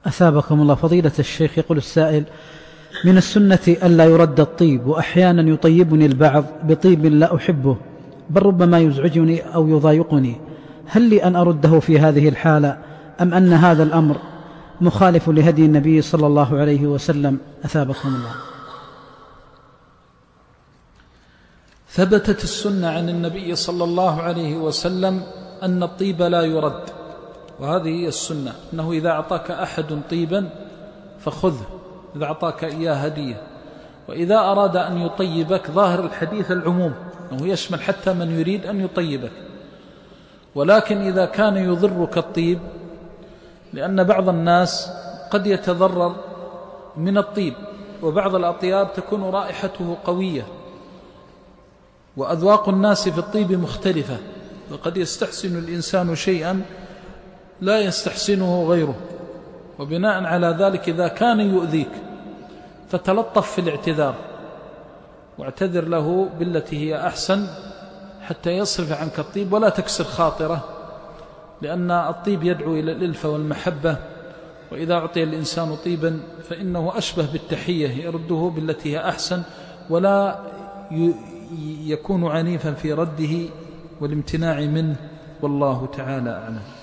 أثابكم الله. فضيلة الشيخ، يقول السائل: من السنة ألا يرد الطيب، وأحيانا يطيبني البعض بطيب لا أحبه، بل ربما يزعجني أو يضايقني، هل لي أن أرده في هذه الحالة، أم أن هذا الأمر مخالف لهدي النبي صلى الله عليه وسلم؟ أثابكم الله. ثبتت السنة عن النبي صلى الله عليه وسلم أن الطيب لا يرد، وهذه هي السنة، أنه إذا أعطاك أحد طيبا فخذه، إذا أعطاك إياه هدية. وإذا أراد أن يطيبك، ظاهر الحديث العموم، أنه يشمل حتى من يريد أن يطيبك. ولكن إذا كان يضرك الطيب، لأن بعض الناس قد يتضرر من الطيب، وبعض الأطياب تكون رائحته قوية، وأذواق الناس في الطيب مختلفة، وقد يستحسن الإنسان شيئا لا يستحسنه غيره، وبناء على ذلك إذا كان يؤذيك فتلطف في الاعتذار، واعتذر له بالتي هي أحسن حتى يصرف عنك الطيب، ولا تكسر خاطره، لأن الطيب يدعو إلى الألفة والمحبة، وإذا أعطي الإنسان طيبا فإنه أشبه بالتحية، يرده بالتي هي أحسن، ولا يكون عنيفا في رده والامتناع منه، والله تعالى أعلم.